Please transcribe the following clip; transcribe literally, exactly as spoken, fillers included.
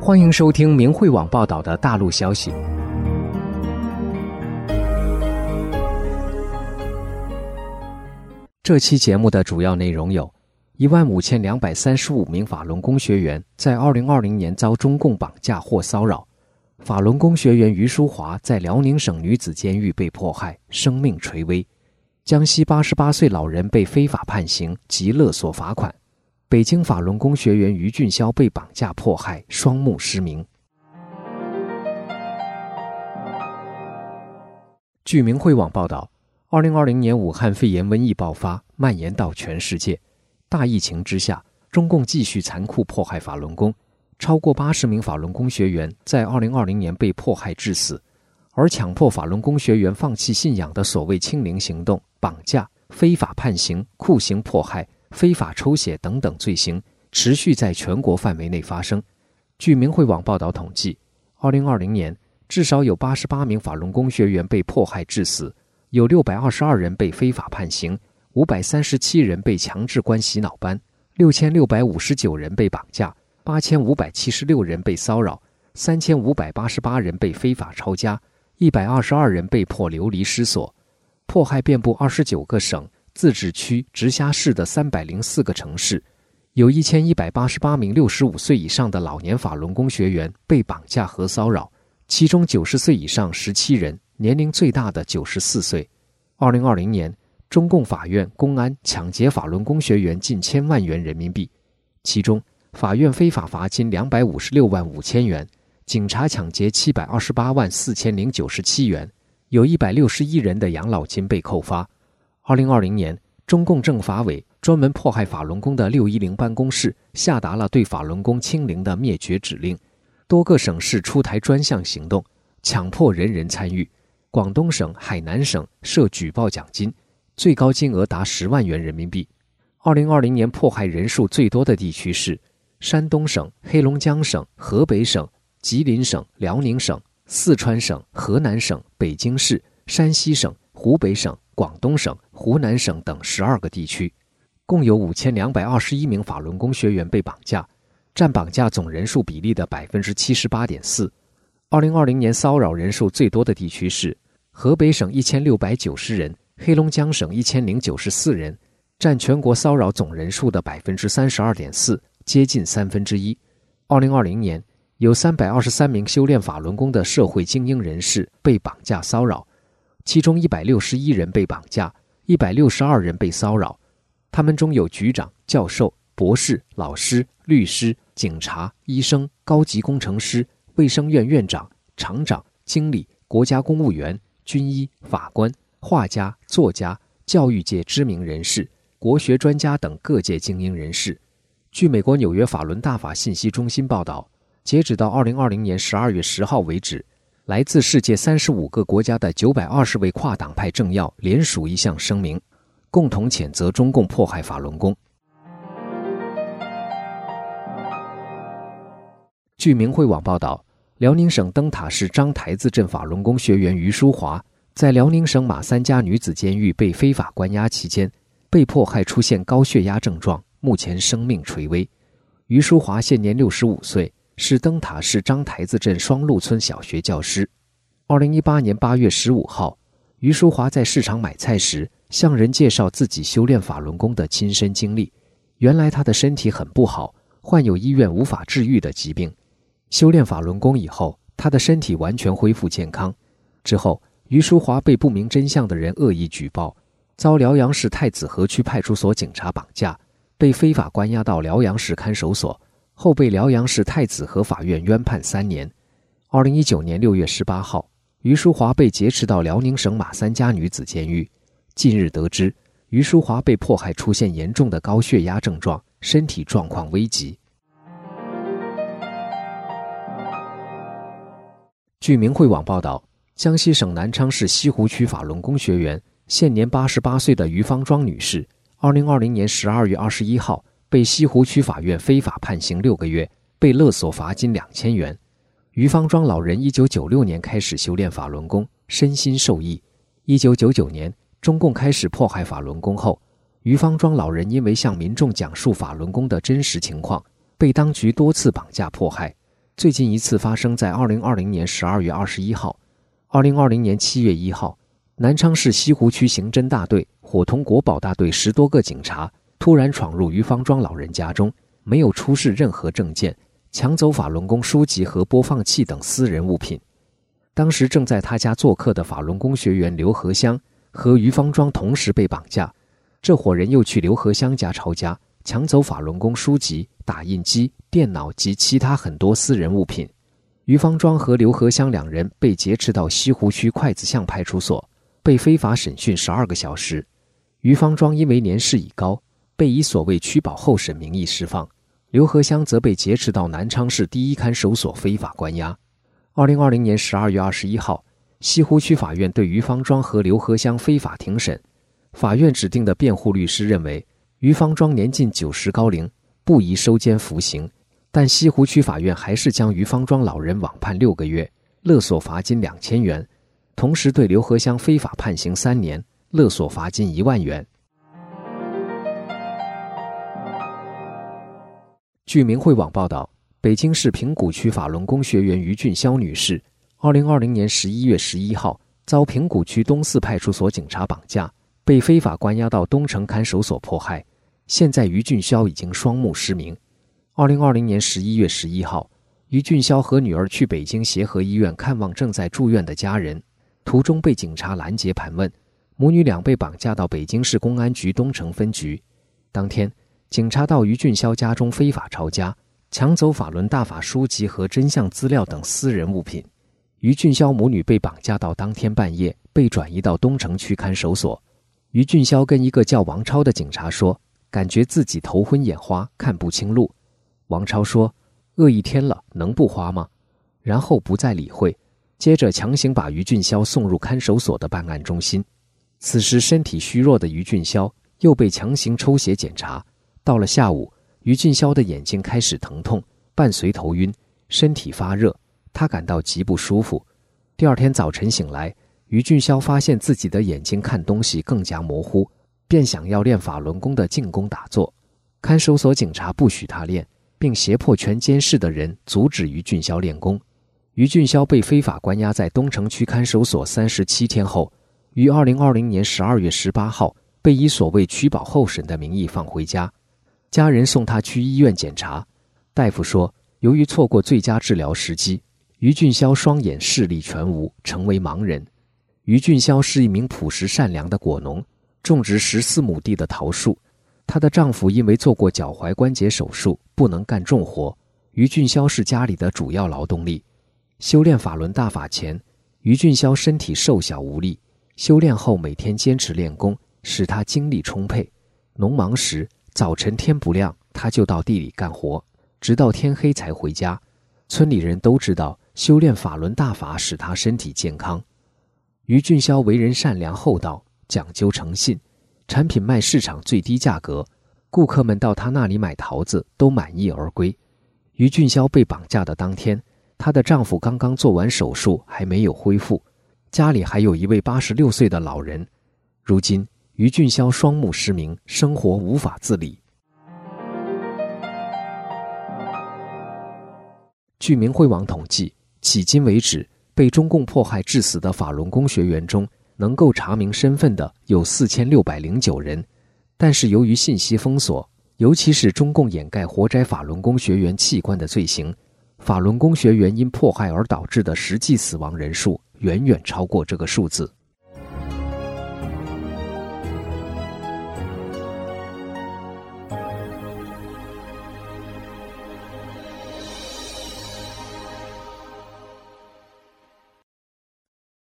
欢迎收听明慧网报道的大陆消息。这期节目的主要内容有：一万五千两百三十五名法轮功学员在二零二零年遭中共绑架或骚扰；法轮功学员于淑华在辽宁省女子监狱被迫害，生命垂危；江西八十八岁老人被非法判刑及勒索罚款；北京法轮功学员于俊霄被绑架迫害，双目失明。据明慧网报道，二零二零年武汉肺炎瘟疫爆发，蔓延到全世界。大疫情之下，中共继续残酷迫害法轮功，超过八十名法轮功学员在二零二零年被迫害致死，而强迫法轮功学员放弃信仰的所谓清零行动、绑架、非法判刑、酷刑迫害、非法抽血等等罪行持续在全国范围内发生。据明慧网报道统计，二零二零年至少有八十八名法轮功学员被迫害致死，有六百二十二人被非法判刑，五百三十七人被强制关洗脑班，六千六百五十九人被绑架，八千五百七十六人被骚扰，三千五百八十八人被非法抄家，一百二十二人被迫流离失所。迫害遍布二十九个省、自治区、直辖市的三百零四个城市，有一千一百八十八名六十五岁以上的老年法轮功学员被绑架和骚扰，其中九十岁以上十七人，年龄最大的九十四岁。二零二零年，中共法院、公安抢劫法轮功学员近千万元人民币，其中法院非法罚金两百五十六万五千元，警察抢劫七百二十八万四千零九十七元，有一百六十一人的养老金被扣发。二零二零年，中共政法委专门迫害法轮功的六一零办公室下达了对法轮功清零的灭绝指令，多个省市出台专项行动，强迫人人参与。广东省、海南省设举报奖金，最高金额达十万元人民币。二零二零年迫害人数最多的地区是山东省、黑龙江省、河北省、吉林省、辽宁省、四川省、河南省、北京市、山西省、湖北省、广东省、湖南省等十二个地区，共有五千两百二十一名法轮功学员被绑架，占绑架总人数比例的 百分之七十八点四。二零二零年骚扰人数最多的地区是河北省一千六百九十人，黑龙江省一千零九十四人，占全国骚扰总人数的 百分之三十二点四，接近三分之一。二零二零年，有三百二十三名修炼法轮功的社会精英人士被绑架骚扰，其中一百六十一人被绑架，一百六十二人被骚扰。他们中有局长、教授、博士、老师、律师、警察、医生、高级工程师、卫生院院长、厂长、经理、国家公务员、军医、法官、画家、作家、教育界知名人士、国学专家等各界精英人士。据美国纽约法轮大法信息中心报道，截止到二零二零年十二月十号为止，来自世界三十五个国家的九百二十位跨党派政要联署一项声明，共同谴责中共迫害法轮功。据明慧网报道，辽宁省灯塔市张台子镇法轮功学员于淑华在辽宁省马三家女子监狱被非法关押期间，被迫害出现高血压症状，目前生命垂危。于淑华现年六十五岁，是灯塔市张台子镇双鹿村小学教师。二零一八年八月十五号，于淑华在市场买菜时，向人介绍自己修炼法轮功的亲身经历。原来她的身体很不好，患有医院无法治愈的疾病。修炼法轮功以后，她的身体完全恢复健康。之后，于淑华被不明真相的人恶意举报，遭辽阳市太子河区派出所警察绑架，被非法关押到辽阳市看守所，后被辽阳市太子河法院冤判三年。二零一九年六月十八号，于淑华被劫持到辽宁省马三家女子监狱。近日得知，于淑华被迫害出现严重的高血压症状，身体状况危急。据明慧网报道，江西省南昌市西湖区法轮功学员，现年八十八岁的于方庄女士，二零二零年十二月二十一号被西湖区法院非法判刑六个月，被勒索罚金两千元。于方庄老人一九九六年开始修炼法轮功，身心受益。一九九九年，中共开始迫害法轮功后，于方庄老人因为向民众讲述法轮功的真实情况，被当局多次绑架迫害。 最近一次发生在二零二零年十二月二十一号。二零二零年七月一号，南昌市西湖区刑侦大队伙同国保大队十多个警察突然闯入于方庄老人家中，没有出示任何证件，抢走法轮功书籍和播放器等私人物品。当时正在他家做客的法轮功学员刘和香和于方庄同时被绑架，这伙人又去刘和香家抄家，抢走法轮功书籍、打印机、电脑及其他很多私人物品。于方庄和刘和香两人被劫持到西湖区筷子巷派出所，被非法审讯十二个小时。于方庄因为年事已高，被以所谓取保候审名义释放，刘和香则被劫持到南昌市第一看守所非法关押。二零二零年十二月二十一号，西湖区法院对于方庄和刘和香非法庭审。法院指定的辩护律师认为，于方庄年近九十高龄，不宜收监服刑，但西湖区法院还是将于方庄老人网判六个月，勒索罚金两千元，同时对刘和香非法判刑三年，勒索罚金一万元。据明慧网报道，北京市平谷区法轮功学员于俊霄女士，二零二零年十一月十一号遭平谷区东四派出所警察绑架，被非法关押到东城看守所迫害。现在于俊霄已经双目失明。二零二零年十一月十一号，于俊霄和女儿去北京协和医院看望正在住院的家人，途中被警察拦截盘问，母女俩被绑架到北京市公安局东城分局。当天，警察到于俊霄家中非法抄家，抢走法轮大法书籍和真相资料等私人物品。于俊霄母女被绑架到当天半夜，被转移到东城区看守所。于俊霄跟一个叫王超的警察说，感觉自己头昏眼花，看不清路。王超说，饿一天了，能不花吗？然后不再理会，接着强行把于俊霄送入看守所的办案中心。此时身体虚弱的于俊霄又被强行抽血检查，到了下午，于俊霄的眼睛开始疼痛，伴随头晕，身体发热，他感到极不舒服。第二天早晨醒来，于俊霄发现自己的眼睛看东西更加模糊，便想要练法轮功的静功打坐。看守所警察不许他练，并胁迫全监视的人阻止于俊霄练功。于俊霄被非法关押在东城区看守所三十七天后，于二零二零年十二月十八号被以所谓取保候审的名义放回家。家人送他去医院检查，大夫说，由于错过最佳治疗时机，于俊霄双眼视力全无，成为盲人。于俊霄是一名朴实善良的果农，种植十四亩地的桃树。她的丈夫因为做过脚踝关节手术，不能干重活，于俊霄是家里的主要劳动力。修炼法轮大法前，于俊霄身体瘦小无力，修炼后每天坚持练功，使他精力充沛。农忙时，早晨天不亮，他就到地里干活，直到天黑才回家。村里人都知道，修炼法轮大法使他身体健康。于俊霄为人善良厚道，讲究诚信，产品卖市场最低价格，顾客们到他那里买桃子都满意而归。于俊霄被绑架的当天，她的丈夫刚刚做完手术，还没有恢复，家里还有一位八十六岁的老人。如今于俊霄双目失明，生活无法自理。据明慧网统计，迄今为止被中共迫害致死的法轮功学员中，能够查明身份的有四千六百零九人，但是由于信息封锁，尤其是中共掩盖活摘法轮功学员器官的罪行，法轮功学员因迫害而导致的实际死亡人数远远超过这个数字。